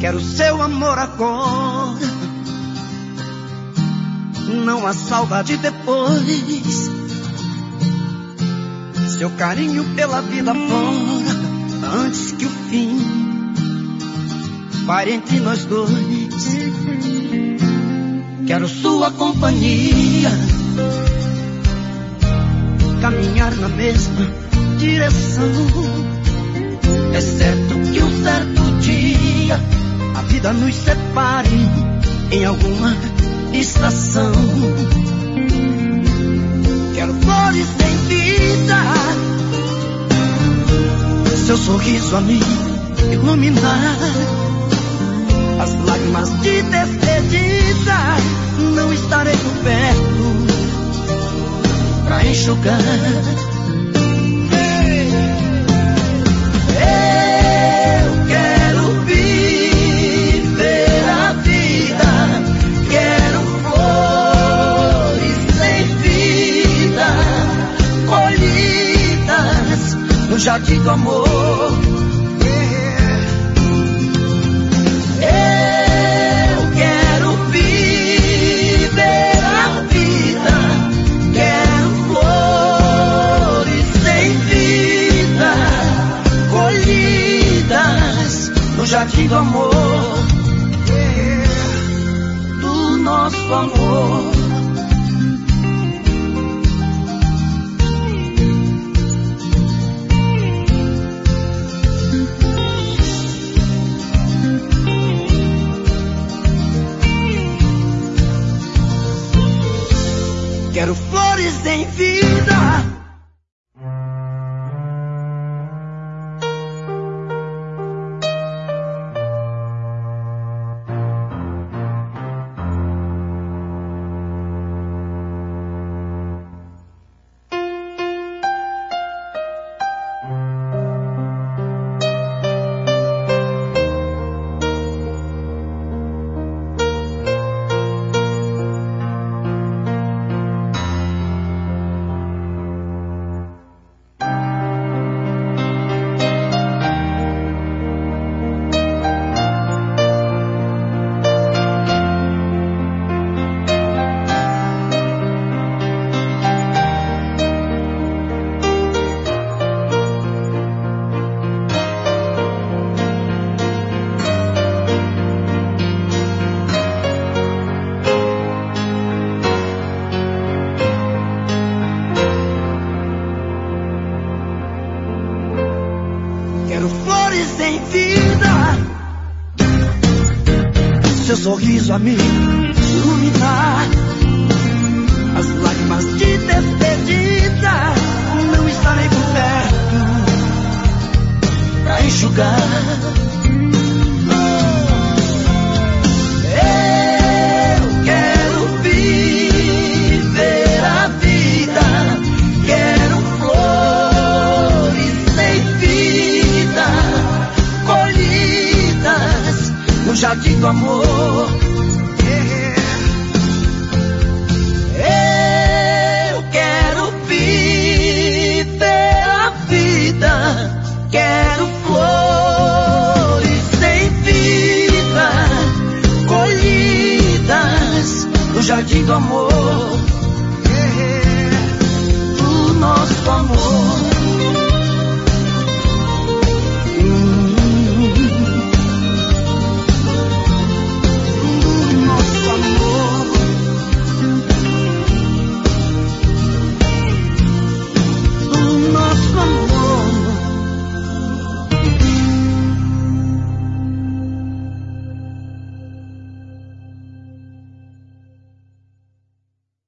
Quero seu amor agora, não há saudade depois. Seu carinho pela vida fora, antes que o fim pare entre nós dois. Quero sua companhia, caminhar na mesma direção. É certo que um certo dia a vida nos separe em alguma estação. Quero flores sem vida, seu sorriso a me iluminar. As lágrimas de despedida não estarei por perto pra enxugar. Jardim do amor. Eu quero viver a vida, quero flores sem vida, colhidas no jardim do amor, do nosso amor. Quero flores em vida. Seu sorriso a me iluminar. As lágrimas de despedida não estarei por perto pra enxugar. Eu quero viver a vida, quero flores sem vida, colhidas no jardim do amor.